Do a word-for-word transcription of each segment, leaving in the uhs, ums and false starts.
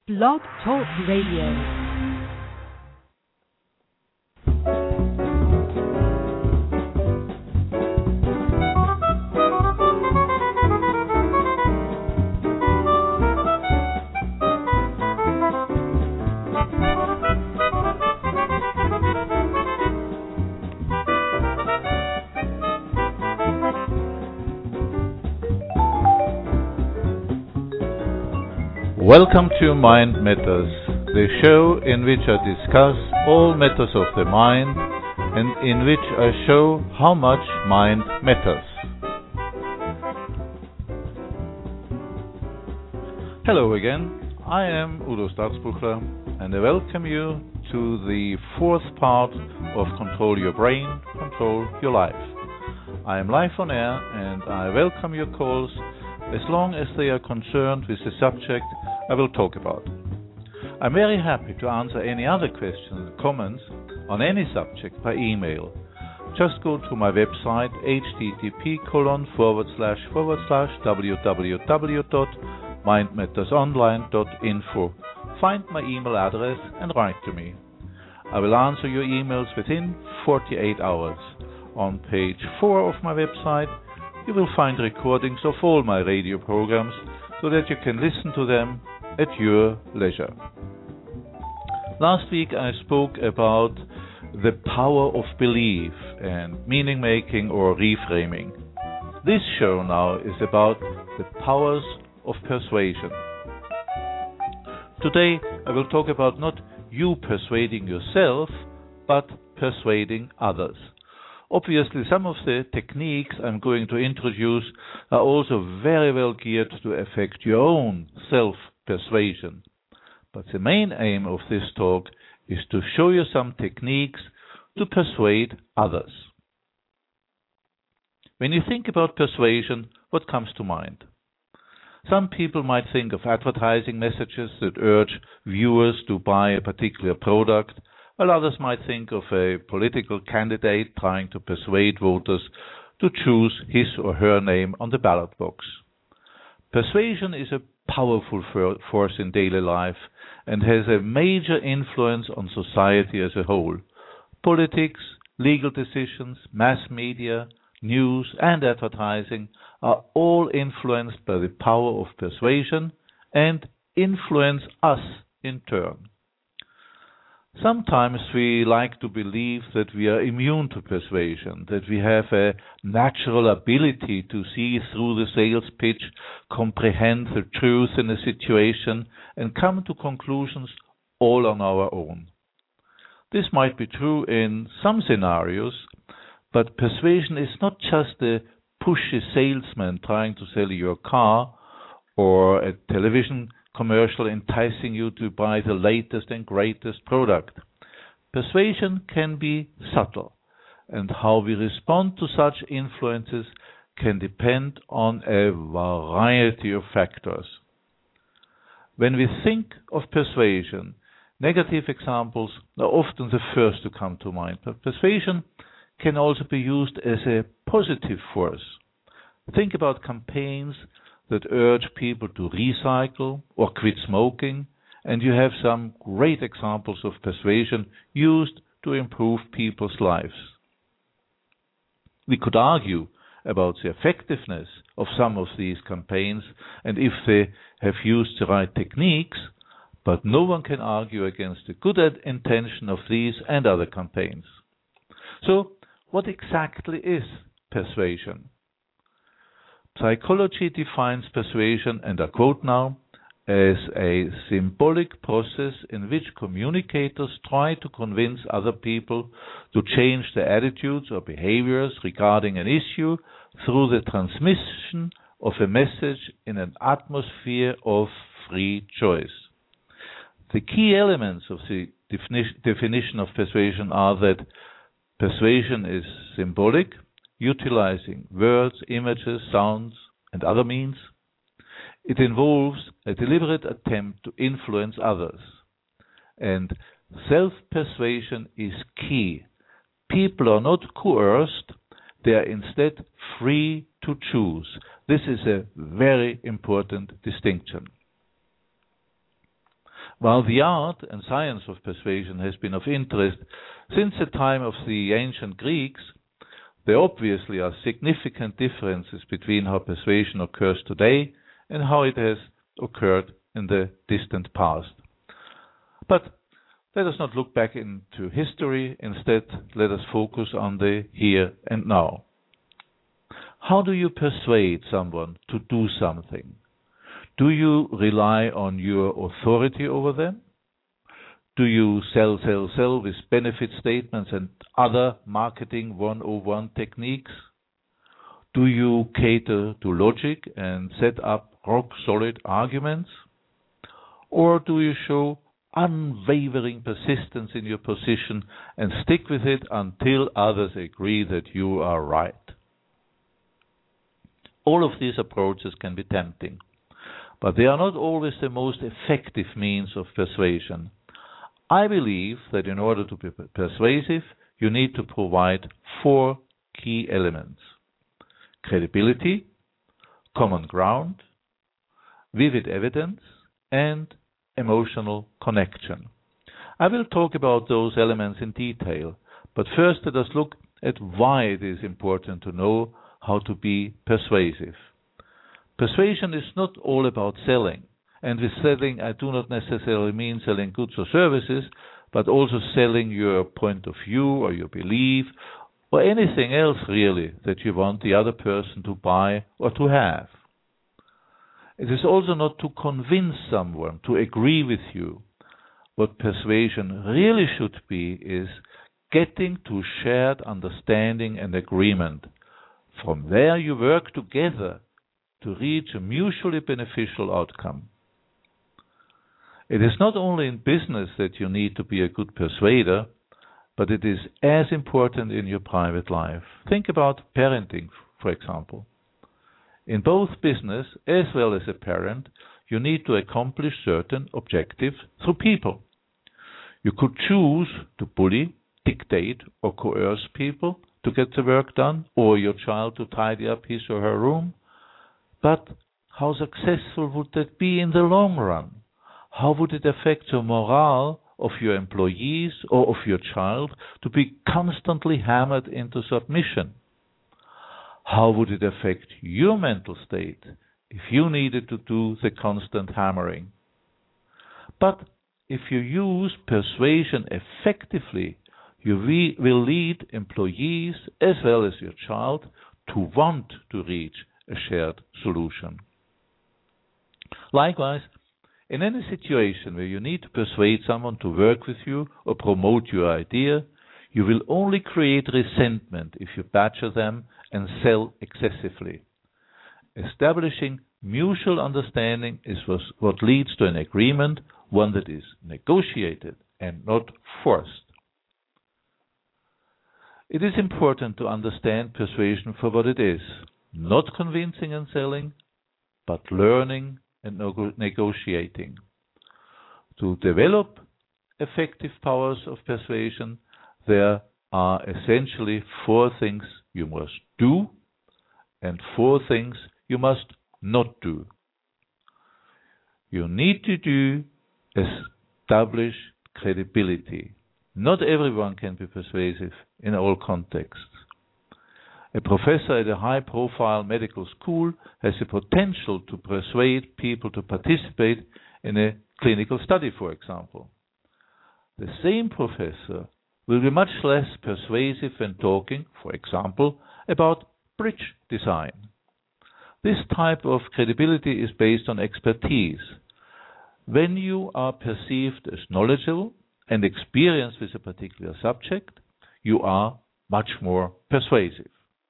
Blog Talk Radio. Welcome to Mind Matters, the show in which I discuss all matters of the mind and in which I show how much mind matters. Hello again, I am Udo Staatsbuchler and I welcome you to the fourth part of Control Your Brain, Control Your Life. I am live on air and I welcome your calls as long as they are concerned with the subject I will talk about. I'm very happy to answer any other questions and comments on any subject by email. Just go to my website http colon forward slash forward slash www dot mindmattersonline dot info. Find my email address and write to me. I will answer your emails within forty-eight hours. On page four of my website you will find recordings of all my radio programs so that you can listen to them at your leisure. Last week I spoke about the power of belief and meaning making or reframing. This show now is about the powers of persuasion. Today I will talk about not you persuading yourself, but persuading others. Obviously, some of the techniques I'm going to introduce are also very well geared to affect your own self-persuasion. But the main aim of this talk is to show you some techniques to persuade others. When you think about persuasion, what comes to mind? Some people might think of advertising messages that urge viewers to buy a particular product, while others might think of a political candidate trying to persuade voters to choose his or her name on the ballot box. Persuasion is a powerful for- force in daily life and has a major influence on society as a whole. Politics, legal decisions, mass media, news and advertising are all influenced by the power of persuasion and influence us in turn. Sometimes we like to believe that we are immune to persuasion, that we have a natural ability to see through the sales pitch, comprehend the truth in a situation, and come to conclusions all on our own. This might be true in some scenarios, but persuasion is not just a pushy salesman trying to sell you a car or a television commercial enticing you to buy the latest and greatest product. Persuasion can be subtle, and how we respond to such influences can depend on a variety of factors. When we think of persuasion, negative examples are often the first to come to mind, but persuasion can also be used as a positive force. Think about campaigns that urge people to recycle or quit smoking, and you have some great examples of persuasion used to improve people's lives. We could argue about the effectiveness of some of these campaigns and if they have used the right techniques, but no one can argue against the good intention of these and other campaigns. So, what exactly is persuasion? Psychology defines persuasion, and I quote now, as a symbolic process in which communicators try to convince other people to change their attitudes or behaviors regarding an issue through the transmission of a message in an atmosphere of free choice. The key elements of the defini- definition of persuasion are that persuasion is symbolic, utilizing words, images, sounds, and other means. It involves a deliberate attempt to influence others. And self-persuasion is key. People are not coerced, they are instead free to choose. This is a very important distinction. While the art and science of persuasion has been of interest since the time of the ancient Greeks, there obviously are significant differences between how persuasion occurs today and how it has occurred in the distant past. But let us not look back into history. Instead, let us focus on the here and now. How do you persuade someone to do something? Do you rely on your authority over them? Do you sell, sell, sell with benefit statements and other marketing one oh one techniques? Do you cater to logic and set up rock-solid arguments? Or do you show unwavering persistence in your position and stick with it until others agree that you are right? All of these approaches can be tempting, but they are not always the most effective means of persuasion. I believe that in order to be persuasive, you need to provide four key elements: credibility, common ground, vivid evidence, and emotional connection. I will talk about those elements in detail, but first let us look at why it is important to know how to be persuasive. Persuasion is not all about selling, and with selling I do not necessarily mean selling goods or services, but also selling your point of view or your belief or anything else really that you want the other person to buy or to have. It is also not to convince someone to agree with you. What persuasion really should be is getting to shared understanding and agreement. From there you work together to reach a mutually beneficial outcome. It is not only in business that you need to be a good persuader, but it is as important in your private life. Think about parenting, for example. In both business as well as a parent, you need to accomplish certain objectives through people. You could choose to bully, dictate, or coerce people to get the work done, or your child to tidy up his or her room. But how successful would that be in the long run? How would it affect the morale of your employees or of your child to be constantly hammered into submission? How would it affect your mental state if you needed to do the constant hammering? But if you use persuasion effectively, you re- will lead employees as well as your child to want to reach a shared solution. Likewise, in any situation where you need to persuade someone to work with you or promote your idea, you will only create resentment if you badger them and sell excessively. Establishing mutual understanding is what leads to an agreement, one that is negotiated and not forced. It is important to understand persuasion for what it is, not convincing and selling, but learning and nego- negotiating. To develop effective powers of persuasion, there are essentially four things you must do and four things you must not do. You need to do establish credibility. Not everyone can be persuasive in all contexts. A professor at a high-profile medical school has the potential to persuade people to participate in a clinical study, for example. The same professor will be much less persuasive when talking, for example, about bridge design. This type of credibility is based on expertise. When you are perceived as knowledgeable and experienced with a particular subject, you are much more persuasive.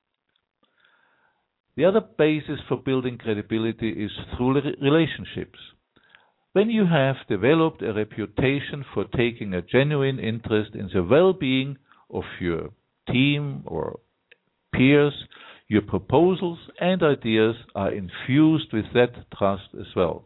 The other basis for building credibility is through relationships. When you have developed a reputation for taking a genuine interest in the well-being of your team or peers, your proposals and ideas are infused with that trust as well.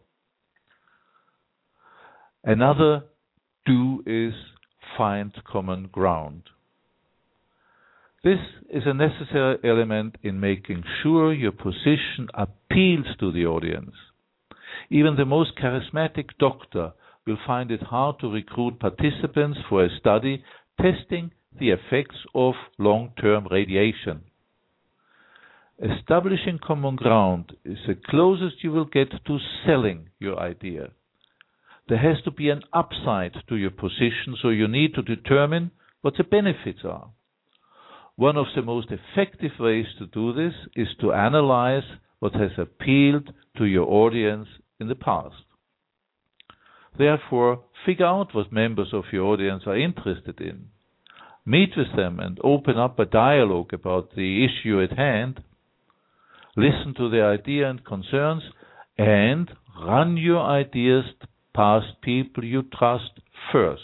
Another do is find common ground. This is a necessary element in making sure your position appeals to the audience. Even the most charismatic doctor will find it hard to recruit participants for a study testing the effects of long-term radiation. Establishing common ground is the closest you will get to selling your idea. There has to be an upside to your position, so you need to determine what the benefits are. One of the most effective ways to do this is to analyze what has appealed to your audience in the past. Therefore, figure out what members of your audience are interested in. Meet with them and open up a dialogue about the issue at hand. Listen to their idea and concerns, and run your ideas past people you trust first.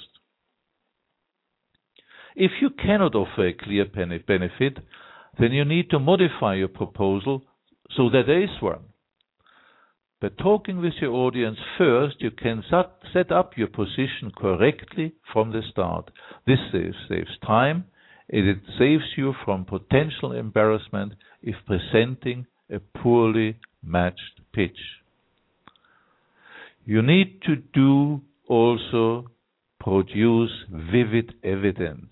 If you cannot offer a clear benefit, then you need to modify your proposal so that there is one. By talking with your audience first, you can set up your position correctly from the start. This saves, saves time, and it saves you from potential embarrassment if presenting a poorly matched pitch. You need to do also produce vivid evidence.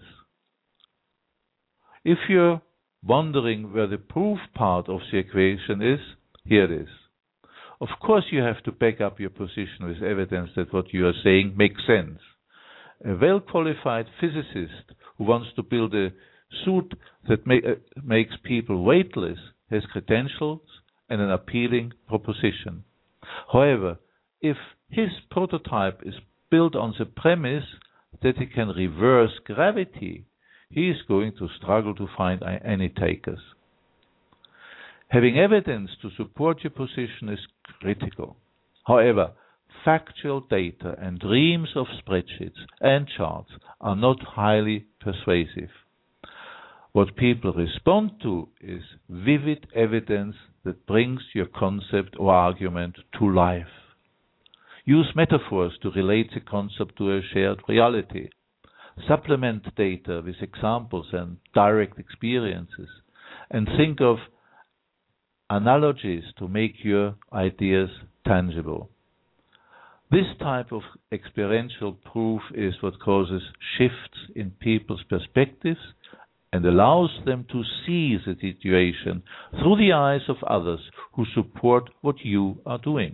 If you're wondering where the proof part of the equation is, here it is. Of course, you have to back up your position with evidence that what you are saying makes sense. A well-qualified physicist who wants to build a suit that ma- uh, makes people weightless has credentials and an appealing proposition. However, if his prototype is built on the premise that he can reverse gravity, he is going to struggle to find any takers. Having evidence to support your position is critical. However, factual data and reams of spreadsheets and charts are not highly persuasive. What people respond to is vivid evidence that brings your concept or argument to life. Use metaphors to relate the concept to a shared reality. Supplement data with examples and direct experiences, and think of analogies to make your ideas tangible. This type of experiential proof is what causes shifts in people's perspectives and allows them to see the situation through the eyes of others who support what you are doing.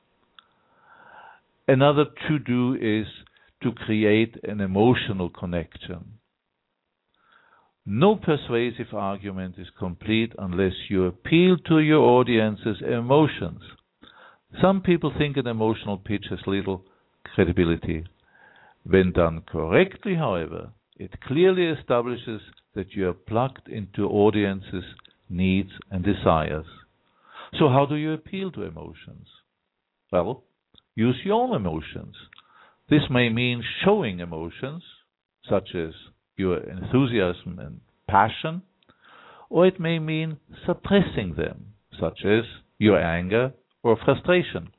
Another to-do is to create an emotional connection. No persuasive argument is complete unless you appeal to your audience's emotions. Some people think an emotional pitch has little credibility. When done correctly, however, it clearly establishes that you are plugged into audience's needs and desires. So how do you appeal to emotions? Well, use your own emotions. This may mean showing emotions, such as your enthusiasm and passion, or it may mean suppressing them, such as your anger or frustration.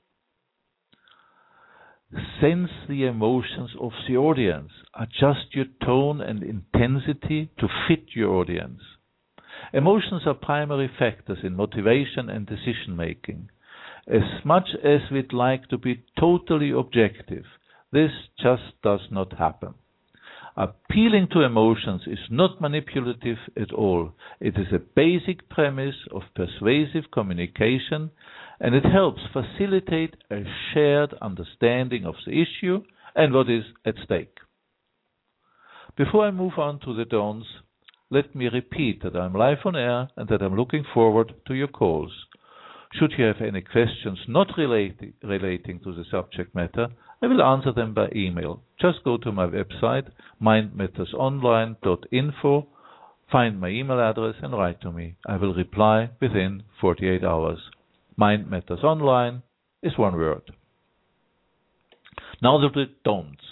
Sense the emotions of the audience. Adjust your tone and intensity to fit your audience. Emotions are primary factors in motivation and decision making. As much as we'd like to be totally objective, this just does not happen. Appealing to emotions is not manipulative at all. It is a basic premise of persuasive communication, and it helps facilitate a shared understanding of the issue and what is at stake. Before I move on to the don'ts, let me repeat that I'm live on air and that I'm looking forward to your calls. Should you have any questions not relating, relating to the subject matter, I will answer them by email. Just go to my website, mind matters online dot info, find my email address and write to me. I will reply within forty-eight hours. Mind Matters Online is one word. Now the don'ts.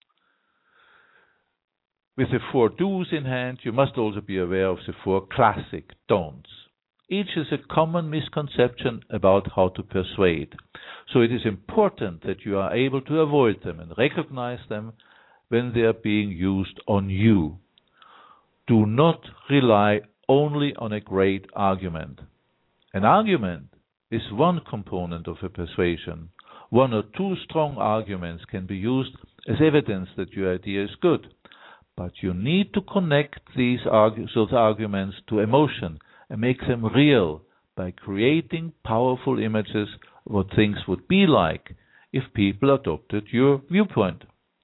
With the four do's in hand, you must also be aware of the four classic don'ts. Each is a common misconception about how to persuade. So it is important that you are able to avoid them and recognize them when they are being used on you. Do not rely only on a great argument. An argument is one component of a persuasion. One or two strong arguments can be used as evidence that your idea is good, but you need to connect these, argu- those arguments to emotion and make them real by creating powerful images of what things would be like if people adopted your viewpoint.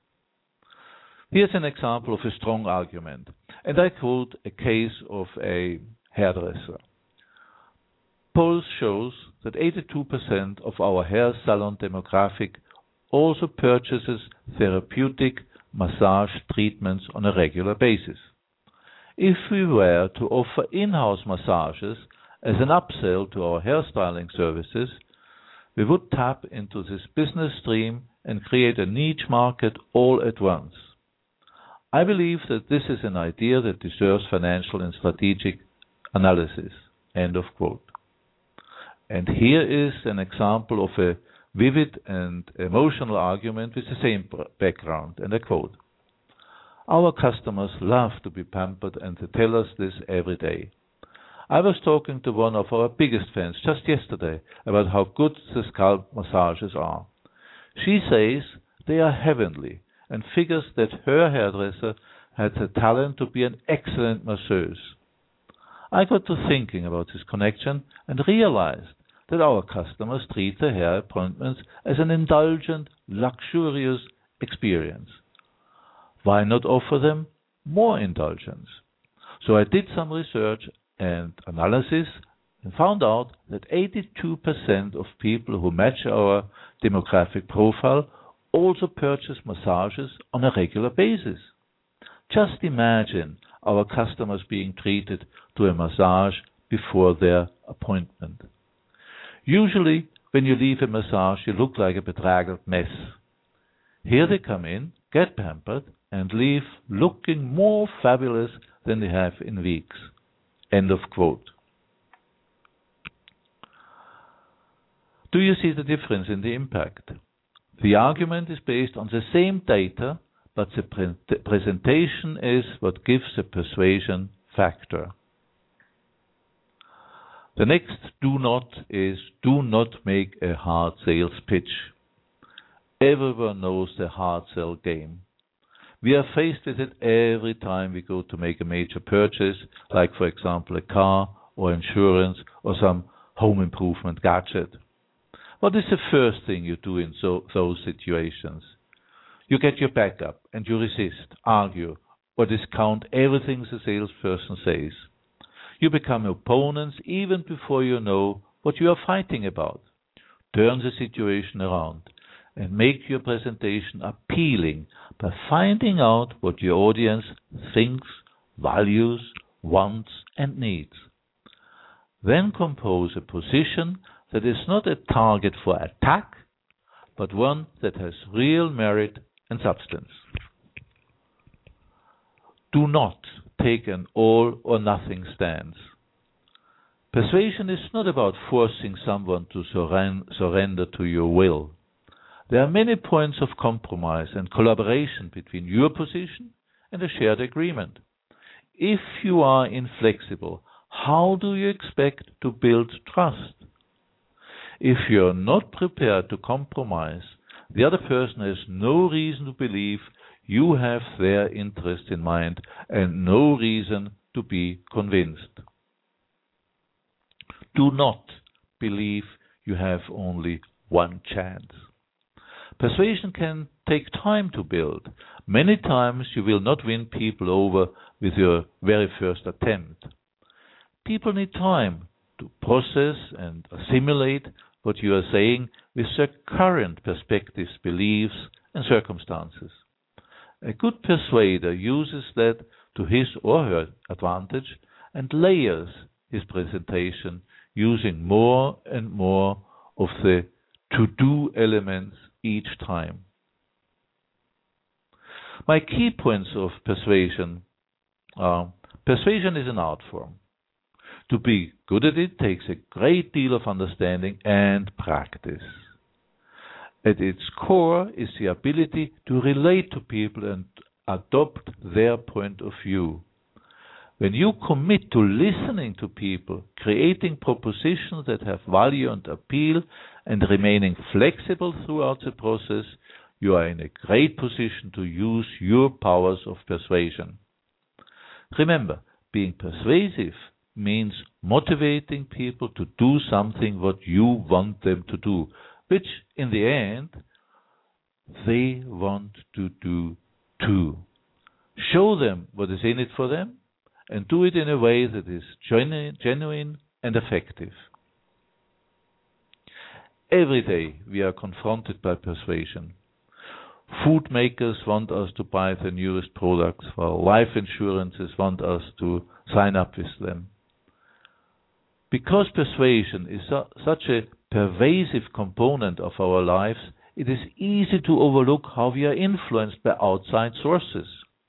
Here's an example of a strong argument, and I quote a case of a hairdresser. Polls shows that eighty-two percent of our hair salon demographic also purchases therapeutic massage treatments on a regular basis. If we were to offer in-house massages as an upsell to our hairstyling services, we would tap into this business stream and create a niche market all at once. I believe that this is an idea that deserves financial and strategic analysis. End of quote. And here is an example of a vivid and emotional argument with the same background, and I quote, "Our customers love to be pampered and they tell us this every day. I was talking to one of our biggest fans just yesterday about how good the scalp massages are. She says they are heavenly and figures that her hairdresser had the talent to be an excellent masseuse. I got to thinking about this connection and realized that our customers treat their hair appointments as an indulgent, luxurious experience. Why not offer them more indulgence? So I did some research and analysis and found out that eighty-two percent of people who match our demographic profile also purchase massages on a regular basis. Just imagine our customers being treated to a massage before their appointment. Usually, when you leave a massage, you look like a bedraggled mess. Here they come in, get pampered, and leave looking more fabulous than they have in weeks." End of quote. Do you see the difference in the impact? The argument is based on the same data, but the pre- presentation is what gives the persuasion factor. The next do not is do not make a hard sales pitch. Everyone knows the hard sell game. We are faced with it every time we go to make a major purchase, like for example a car or insurance or some home improvement gadget. What is the first thing you do in so, those situations? You get your back up and you resist, argue, or discount everything the salesperson says. You become opponents even before you know what you are fighting about. Turn the situation around and make your presentation appealing by finding out what your audience thinks, values, wants, and needs. Then compose a position that is not a target for attack, but one that has real merit and substance. Do not take an all or nothing stance. Persuasion is not about forcing someone to surren- surrender to your will. There are many points of compromise and collaboration between your position and a shared agreement. If you are inflexible, how do you expect to build trust? If you are not prepared to compromise, the other person has no reason to believe you have their interest in mind and no reason to be convinced. Do not believe you have only one chance. Persuasion can take time to build. Many times you will not win people over with your very first attempt. People need time to process and assimilate what you are saying with their current perspectives, beliefs, and circumstances. A good persuader uses that to his or her advantage and layers his presentation using more and more of the to-do elements each time. My key points of persuasion are: persuasion is an art form. To be good at it takes a great deal of understanding and practice. At its core is the ability to relate to people and adopt their point of view. When you commit to listening to people, creating propositions that have value and appeal, and remaining flexible throughout the process, you are in a great position to use your powers of persuasion. Remember, being persuasive means motivating people to do something what you want them to do, which in the end they want to do too. Show them what is in it for them and do it in a way that is genu- genuine and effective. Every day we are confronted by persuasion. Food makers want us to buy the newest products, while life insurances want us to sign up with them. Because persuasion is su- such a pervasive component of our lives, it is easy to overlook how we are influenced by outside sources.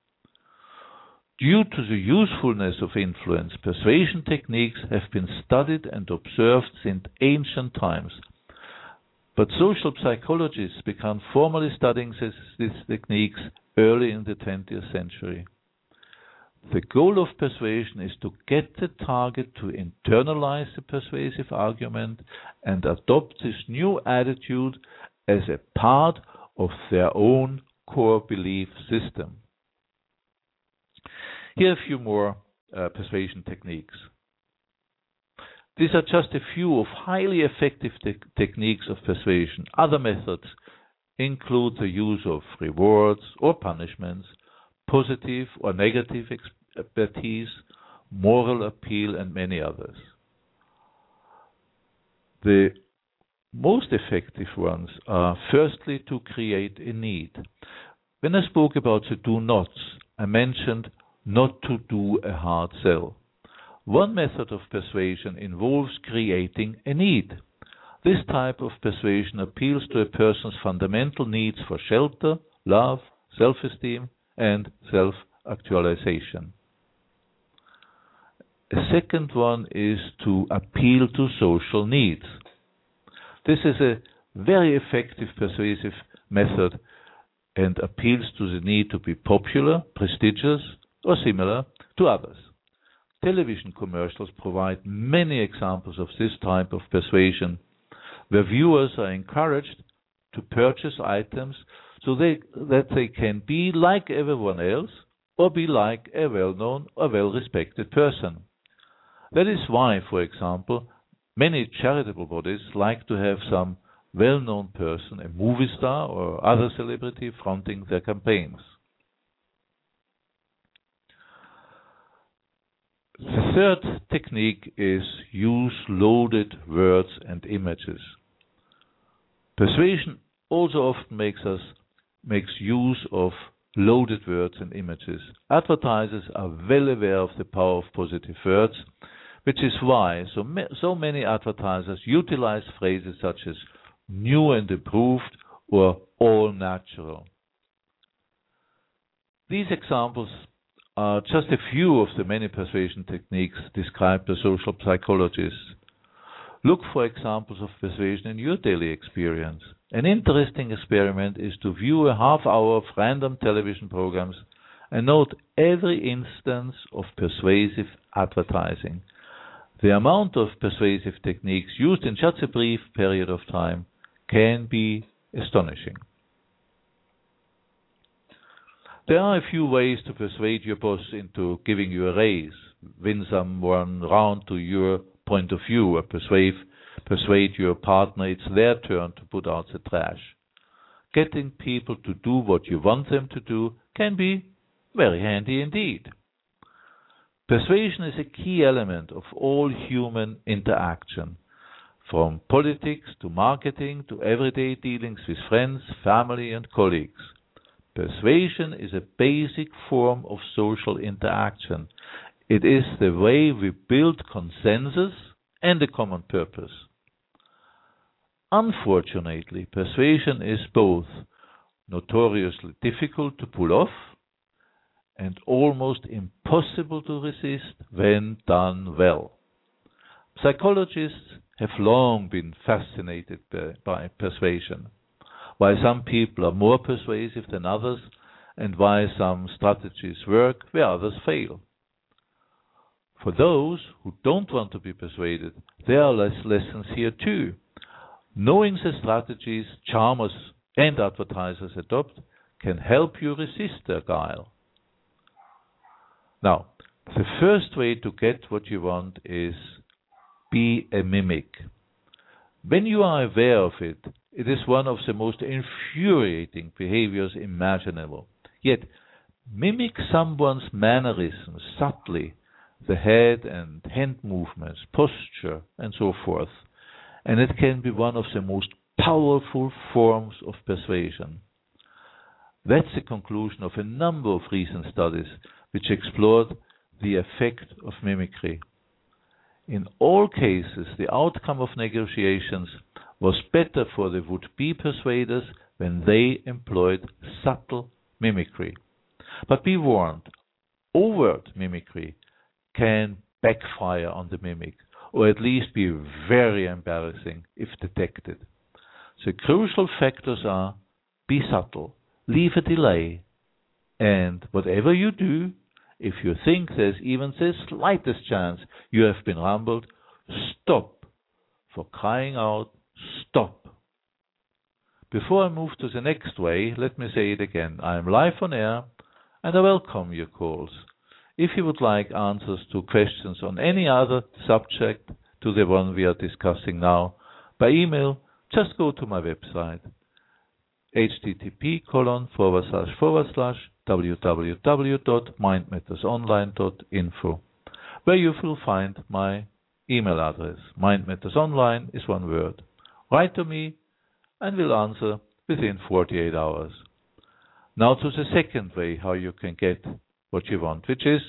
Due to the usefulness of influence, persuasion techniques have been studied and observed since ancient times. But social psychologists began formally studying this, these techniques early in the twentieth century. The goal of persuasion is to get the target to internalize the persuasive argument and adopt this new attitude as a part of their own core belief system. Here are a few more uh, persuasion techniques. These are just a few of highly effective te- techniques of persuasion. Other methods include the use of rewards or punishments, positive or negative expertise, moral appeal, and many others. The most effective ones are firstly to create a need. When I spoke about the do nots, I mentioned not to do a hard sell. One method of persuasion involves creating a need. This type of persuasion appeals to a person's fundamental needs for shelter, love, self-esteem, and self-actualization. A second one is to appeal to social needs. This is a very effective persuasive method and appeals to the need to be popular, prestigious, or similar to others. Television commercials provide many examples of this type of persuasion, where viewers are encouraged to purchase items so they, that they can be like everyone else or be like a well-known or well-respected person. That is why, for example, many charitable bodies like to have some well-known person, a movie star or other celebrity, fronting their campaigns. The third technique is use loaded words and images. Persuasion also often makes us makes use of loaded words and images. Advertisers are well aware of the power of positive words, which is why so, ma- so many advertisers utilize phrases such as new and improved or all natural. These examples are just a few of the many persuasion techniques described by social psychologists. Look for examples of persuasion in your daily experience. An interesting experiment is to view a half hour of random television programs and note every instance of persuasive advertising. The amount of persuasive techniques used in such a brief period of time can be astonishing. There are a few ways to persuade your boss into giving you a raise, win someone round to your point of view, or persuade, persuade your partner it's their turn to put out the trash. Getting people to do what you want them to do can be very handy indeed. Persuasion is a key element of all human interaction, from politics to marketing to everyday dealings with friends, family, and colleagues. Persuasion is a basic form of social interaction. It is the way we build consensus and a common purpose. Unfortunately, persuasion is both notoriously difficult to pull off and almost impossible to resist when done well. Psychologists have long been fascinated by, by persuasion, why some people are more persuasive than others, and why some strategies work where others fail. For those who don't want to be persuaded, there are less lessons here too. Knowing the strategies charmers and advertisers adopt can help you resist their guile. Now, the first way to get what you want is be a mimic. When you are aware of it, it is one of the most infuriating behaviors imaginable. Yet, mimic someone's mannerisms subtly, the head and hand movements, posture, and so forth, and it can be one of the most powerful forms of persuasion. That's the conclusion of a number of recent studies which explored the effect of mimicry. In all cases, the outcome of negotiations was better for the would-be persuaders when they employed subtle mimicry. But be warned, overt mimicry can backfire on the mimic, or at least be very embarrassing if detected. The crucial factors are: be subtle, leave a delay, and whatever you do, if you think there's even the slightest chance you have been rumbled, stop. For crying out, stop. Before I move to the next way, let me say it again. I am live on air, and I welcome your calls. If you would like answers to questions on any other subject to the one we are discussing now, by email, just go to my website, http colon forward slash forward slash www dot mindmattersonline dot info, where you will find my email address. Mindmattersonline is one word. Write to me and we'll answer within forty-eight hours. Now to the second way how you can get what you want, which is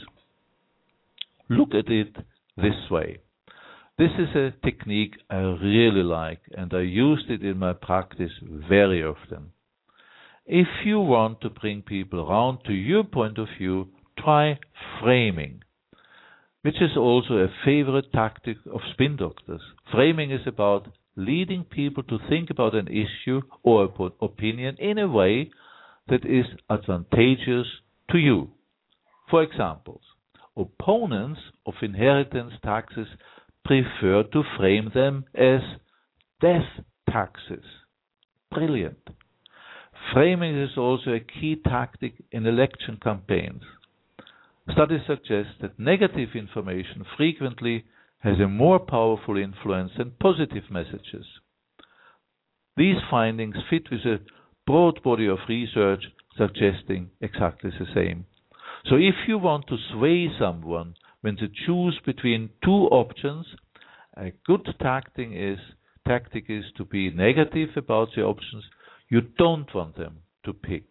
look at it this way. This is a technique I really like, and I used it in my practice very often. If you want to bring people around to your point of view, try framing, which is also a favorite tactic of spin doctors. Framing is about leading people to think about an issue or an opinion in a way that is advantageous to you. For example, opponents of inheritance taxes prefer to frame them as death taxes. Brilliant. Framing is also a key tactic in election campaigns. Studies suggest that negative information frequently has a more powerful influence than positive messages. These findings fit with a broad body of research suggesting exactly the same. So if you want to sway someone when they choose between two options, a good tactic is, tactic is to be negative about the options you don't want them to pick.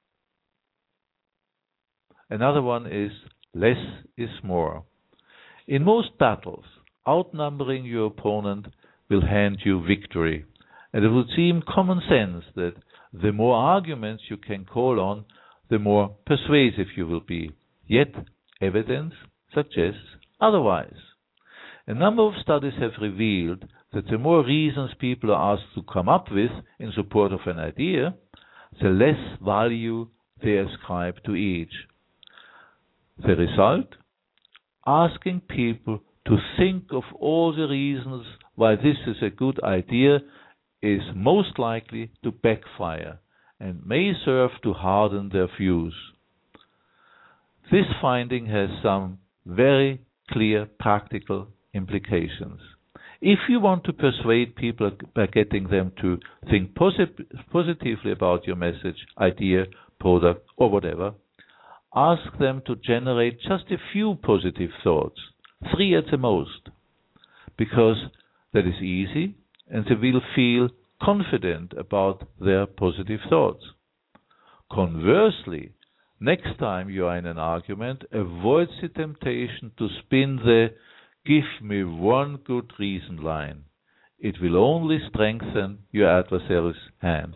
Another one is less is more. In most battles, outnumbering your opponent will hand you victory, and it would seem common sense that the more arguments you can call on, the more persuasive you will be. Yet, evidence suggests otherwise. A number of studies have revealed that the more reasons people are asked to come up with in support of an idea, the less value they ascribe to each. The result? Asking people to think of all the reasons why this is a good idea is most likely to backfire and may serve to harden their views. This finding has some very clear practical implications. If you want to persuade people by getting them to think posi- positively about your message, idea, product, or whatever, ask them to generate just a few positive thoughts, three at the most, because that is easy and they will feel confident about their positive thoughts. Conversely, next time you are in an argument, avoid the temptation to spin the "give me one good reason" line. It will only strengthen your adversary's hand.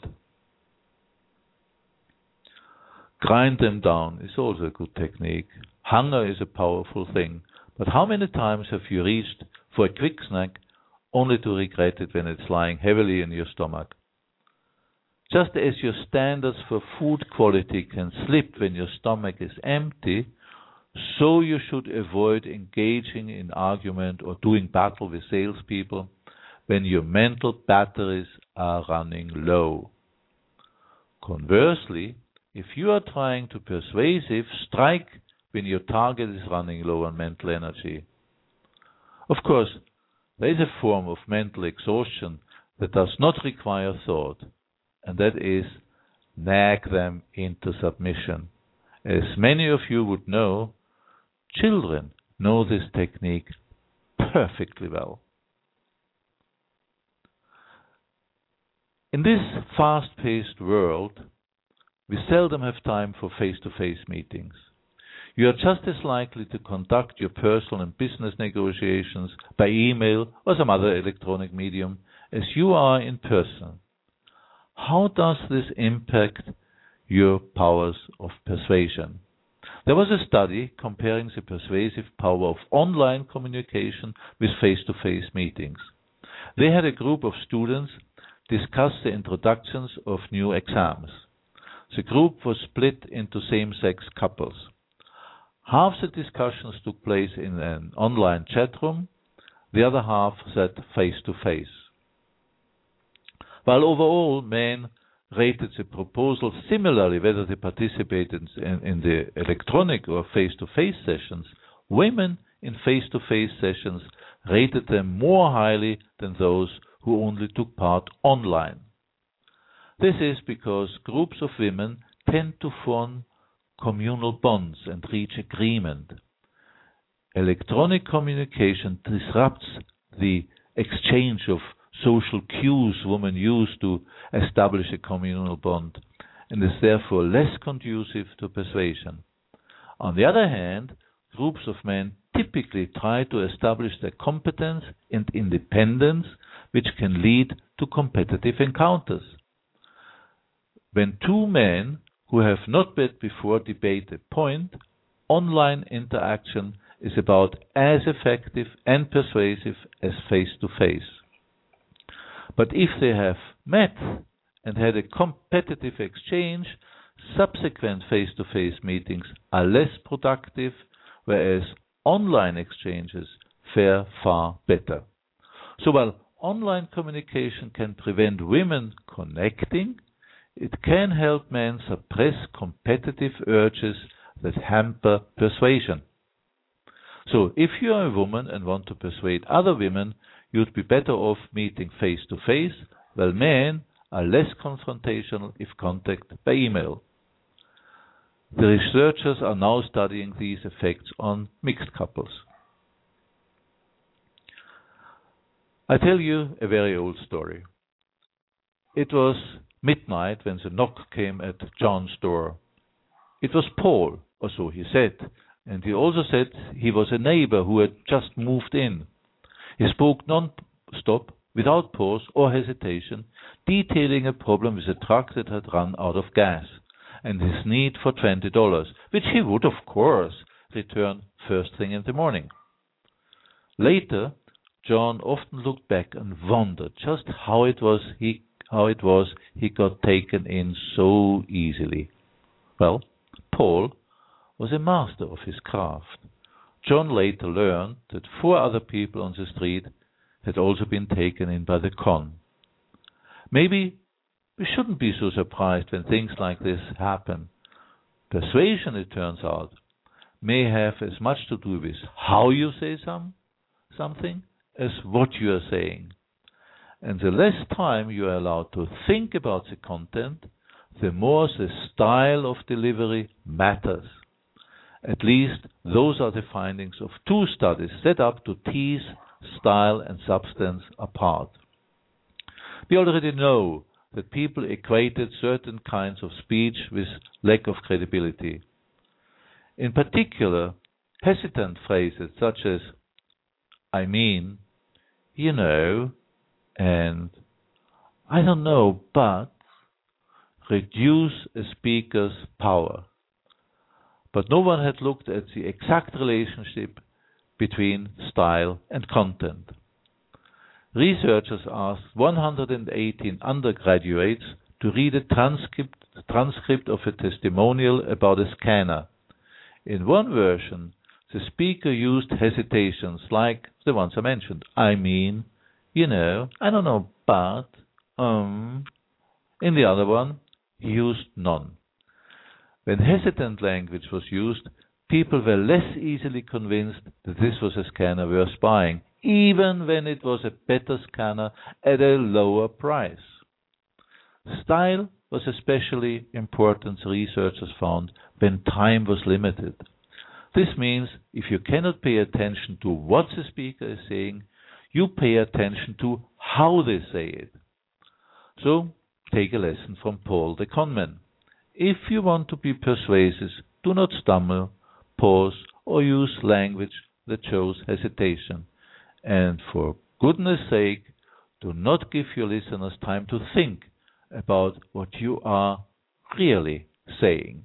Grind them down is also a good technique. Hunger is a powerful thing, but how many times have you reached for a quick snack only to regret it when it's lying heavily in your stomach? Just as your standards for food quality can slip when your stomach is empty, so you should avoid engaging in argument or doing battle with salespeople when your mental batteries are running low. Conversely, if you are trying to persuasive, strike when your target is running low on mental energy. Of course, there is a form of mental exhaustion that does not require thought, and that is nag them into submission. As many of you would know, children know this technique perfectly well. In this fast-paced world, we seldom have time for face-to-face meetings. You are just as likely to conduct your personal and business negotiations by email or some other electronic medium as you are in person. How does this impact your powers of persuasion? There was a study comparing the persuasive power of online communication with face-to-face meetings. They had a group of students discuss the introductions of new exams. The group was split into same-sex couples. Half the discussions took place in an online chat room, the other half sat face-to-face. While overall men rated the proposal similarly whether they participated in, in the electronic or face-to-face sessions, women in face-to-face sessions rated them more highly than those who only took part online. This is because groups of women tend to form communal bonds and reach agreement. Electronic communication disrupts the exchange of social cues women use to establish a communal bond and is therefore less conducive to persuasion. On the other hand, groups of men typically try to establish their competence and independence, which can lead to competitive encounters. When two men who have not met before debate a point, online interaction is about as effective and persuasive as face-to-face. But if they have met and had a competitive exchange, subsequent face-to-face meetings are less productive, whereas online exchanges fare far better. So while online communication can prevent women connecting, it can help men suppress competitive urges that hamper persuasion. So if you are a woman and want to persuade other women, you'd be better off meeting face-to-face, while men are less confrontational if contacted by email. The researchers are now studying these effects on mixed couples. I tell you a very old story. It was midnight when the knock came at John's door. It was Paul, or so he said, and he also said he was a neighbor who had just moved in. He spoke non-stop, without pause or hesitation, detailing a problem with a truck that had run out of gas, and his need for twenty dollars, which he would, of course, return first thing in the morning. Later, John often looked back and wondered just how it was he how it was he got taken in so easily. Well, Paul was a master of his craft. John later learned that four other people on the street had also been taken in by the con. Maybe we shouldn't be so surprised when things like this happen. Persuasion, it turns out, may have as much to do with how you say some, something as what you are saying. And the less time you are allowed to think about the content, the more the style of delivery matters. At least those are the findings of two studies set up to tease style and substance apart. We already know that people equated certain kinds of speech with lack of credibility. In particular, hesitant phrases such as, I mean, you know, and I don't know, but reduce a speaker's power. But no one had looked at the exact relationship between style and content. Researchers asked one hundred eighteen undergraduates to read a transcript, transcript of a testimonial about a scanner. In one version, the speaker used hesitations like the ones I mentioned. I mean, you know, I don't know, but, um, in the other one, he used none. When hesitant language was used, people were less easily convinced that this was a scanner worth buying, even when it was a better scanner at a lower price. Style was especially important, researchers found, when time was limited. This means if you cannot pay attention to what the speaker is saying, you pay attention to how they say it. So, take a lesson from Paul the conman. If you want to be persuasive, do not stumble, pause, or use language that shows hesitation. And for goodness sake, do not give your listeners time to think about what you are really saying.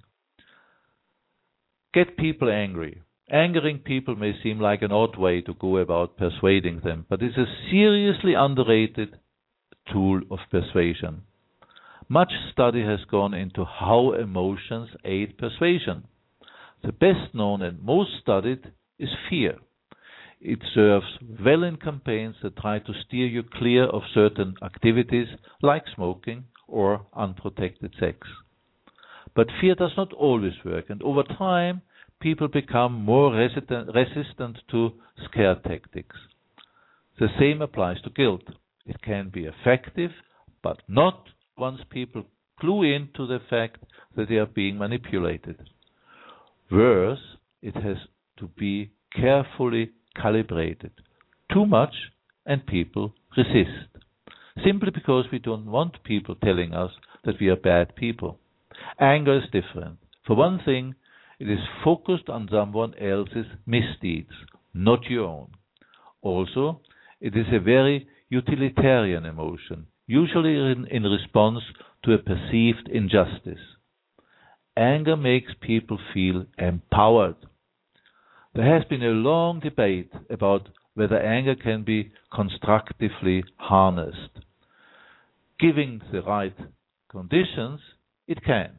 Get people angry. Angering people may seem like an odd way to go about persuading them, but it's a seriously underrated tool of persuasion. Much study has gone into how emotions aid persuasion. The best known and most studied is fear. It serves well in campaigns that try to steer you clear of certain activities like smoking or unprotected sex. But fear does not always work, and over time people become more resistant, resistant to scare tactics. The same applies to guilt. It can be effective, but not once people clue into the fact that they are being manipulated. Worse, it has to be carefully calibrated. Too much and people resist. Simply because we don't want people telling us that we are bad people. Anger is different. For one thing, it is focused on someone else's misdeeds, not your own. Also, it is a very utilitarian emotion, usually in, in response to a perceived injustice. Anger makes people feel empowered. There has been a long debate about whether anger can be constructively harnessed. Given the right conditions, it can.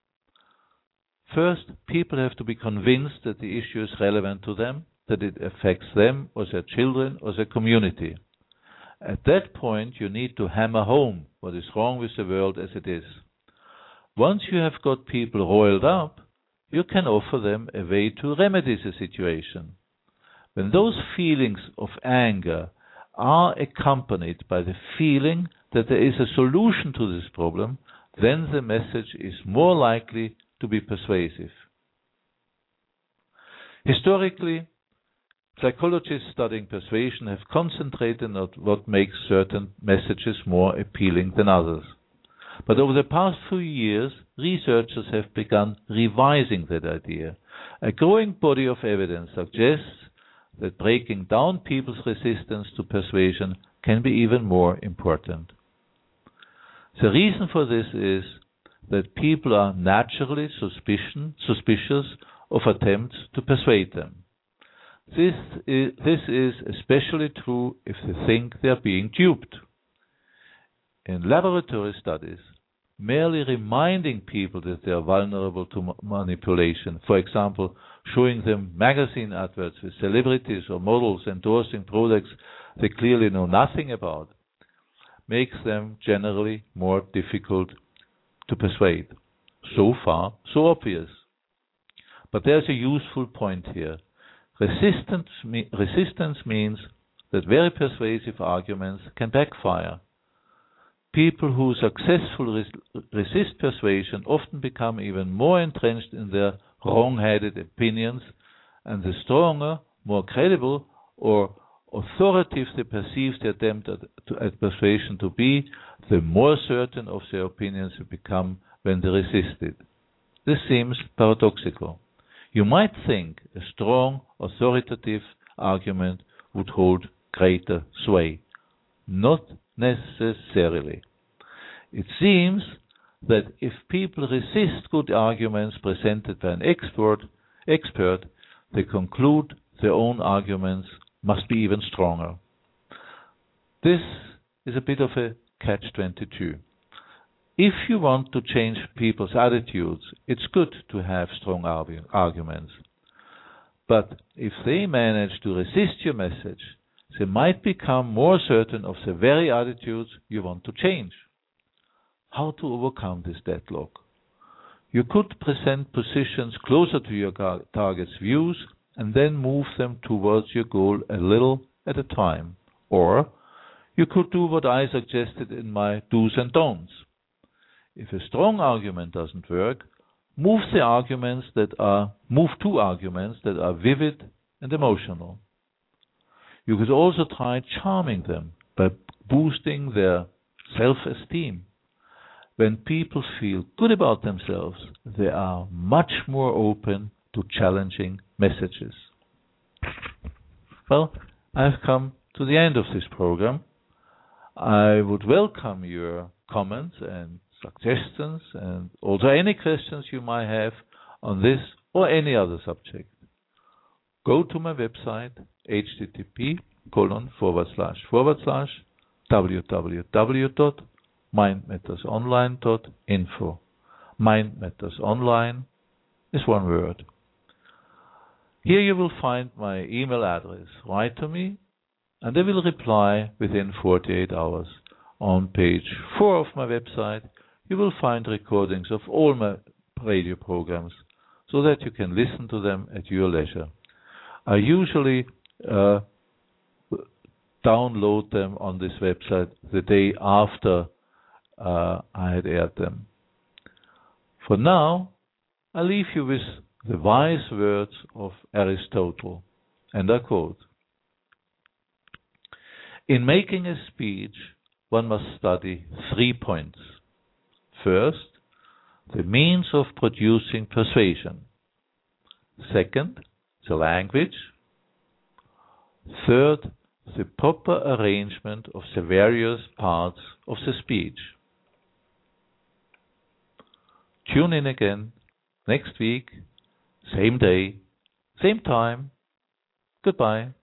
First, people have to be convinced that the issue is relevant to them, that it affects them or their children or their community. At that point, you need to hammer home what is wrong with the world as it is. Once you have got people roiled up, you can offer them a way to remedy the situation. When those feelings of anger are accompanied by the feeling that there is a solution to this problem, then the message is more likely to be persuasive. Historically, psychologists studying persuasion have concentrated on what makes certain messages more appealing than others. But over the past few years, researchers have begun revising that idea. A growing body of evidence suggests that breaking down people's resistance to persuasion can be even more important. The reason for this is that people are naturally suspicion, suspicious of attempts to persuade them. This is, this is especially true if they think they are being duped. In laboratory studies, merely reminding people that they are vulnerable to ma- manipulation, for example, showing them magazine adverts with celebrities or models endorsing products they clearly know nothing about, makes them generally more difficult to persuade. So far, so obvious. But there's a useful point here. Resistance, me- resistance means that very persuasive arguments can backfire. People who successfully res- resist persuasion often become even more entrenched in their wrong-headed opinions, and the stronger, more credible, or authoritative they perceive the attempt at, to, at persuasion to be, the more certain of their opinions they become when they resist it. This seems paradoxical. You might think a strong, authoritative argument would hold greater sway. Not necessarily. It seems that if people resist good arguments presented by an expert, expert, they conclude their own arguments must be even stronger. This is a bit of a catch twenty-two. If you want to change people's attitudes, it's good to have strong argu- arguments. But if they manage to resist your message, they might become more certain of the very attitudes you want to change. How to overcome this deadlock? You could present positions closer to your target's views and then move them towards your goal a little at a time. Or you could do what I suggested in my do's and don'ts. If a strong argument doesn't work, move the arguments that are move to arguments that are vivid and emotional. You could also try charming them by boosting their self-esteem. When people feel good about themselves, they are much more open to challenging messages. Well, I've come to the end of this program. I would welcome your comments and suggestions and also any questions you might have on this or any other subject. Go to my website, http colon forward slash forward slash www dot mindmattersonline dot info. Mind Matters Online is one word. Here you will find my email address. Write to me and I will reply within forty-eight hours. On page four of my website you will find recordings of all my radio programs so that you can listen to them at your leisure. I usually uh, download them on this website the day after uh, I had aired them. For now, I leave you with the wise words of Aristotle, and I quote, "In making a speech, one must study three points. First, the means of producing persuasion. Second, the language. Third, the proper arrangement of the various parts of the speech." Tune in again next week, same day, same time. Goodbye.